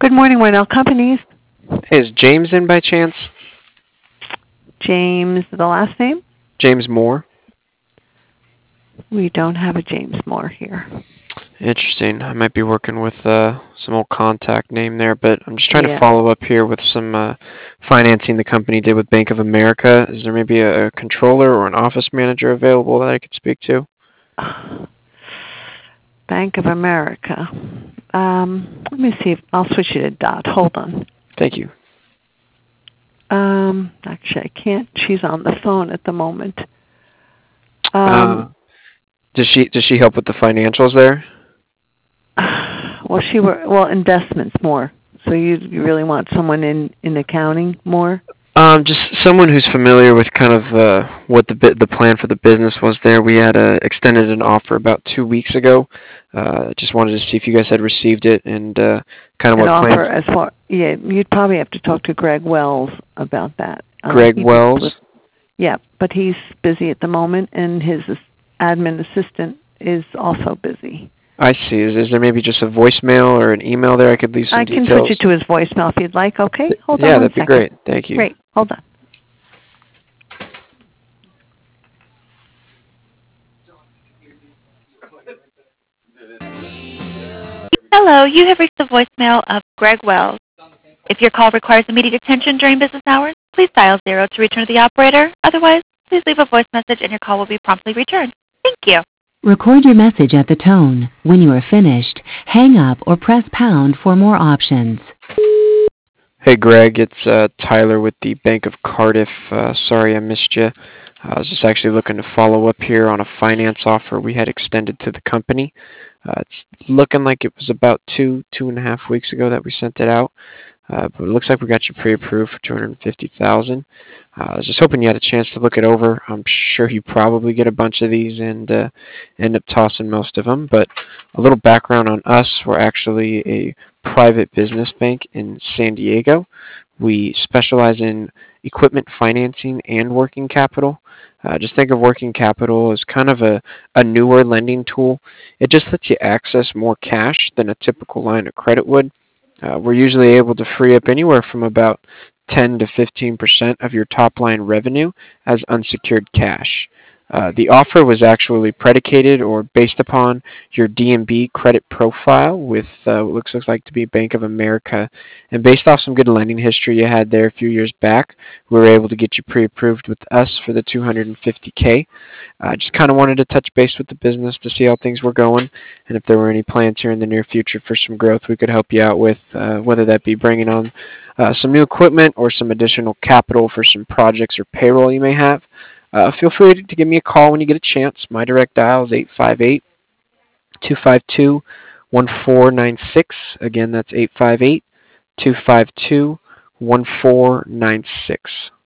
Good morning, Warnell Companies. Hey, is James in by chance? James, the last name? James Moore? We don't have a James Moore here. Interesting. I might be working with some old contact name there, but I'm just trying to Yeah. follow up here with some financing the company did with Bank of America. Is there maybe a controller or an office manager available that I could speak to? Bank of America. Let me see if I'll switch you to Dot. Hold on. Thank you. Actually, I can't. She's on the phone at the moment. Does she help with the financials there? Well, investments more. So you really want someone in accounting more? Just someone who's familiar with kind of what the plan for the business was there. We had extended an offer about 2 weeks ago. Just wanted to see if you guys had received it and kind of what plans. Yeah, you'd probably have to talk to Greg Wells about that. Greg Wells? Yeah, but he's busy at the moment, and his admin assistant is also busy. I see. Is there maybe just a voicemail or an email there I could leave some details? I can switch you to his voicemail if you'd like. Okay, hold on. Yeah, that'd be great. Thank you. Great. Hold on. Hello, you have reached the voicemail of Greg Wells. If your call requires immediate attention during business hours, please dial 0 to return to the operator. Otherwise, please leave a voice message and your call will be promptly returned. Thank you. Record your message at the tone. When you are finished, hang up or press pound for more options. Hey Greg, it's Tyler with the Bank of Cardiff. Sorry I missed you. I was just actually looking to follow up here on a finance offer we had extended to the company. It's looking like it was about 2.5 weeks ago that we sent it out. But it looks like we got you pre-approved for $250,000. I was just hoping you had a chance to look it over. I'm sure you probably get a bunch of these and end up tossing most of them. But a little background on us: we're actually a private business bank in San Diego. We specialize in equipment financing and working capital. Just think of working capital as kind of a newer lending tool. It just lets you access more cash than a typical line of credit would. We're usually able to free up anywhere from about 10 to 15% of your top line revenue as unsecured cash. The offer was actually predicated or based upon your D&B credit profile with what looks like to be Bank of America. And based off some good lending history you had there a few years back, we were able to get you pre-approved with us for the $250K. Just kind of wanted to touch base with the business to see how things were going and if there were any plans here in the near future for some growth we could help you out with, whether that be bringing on some new equipment or some additional capital for some projects or payroll you may have. Feel free to give me a call when you get a chance. My direct dial is 858-252-1496. Again, that's 858-252-1496.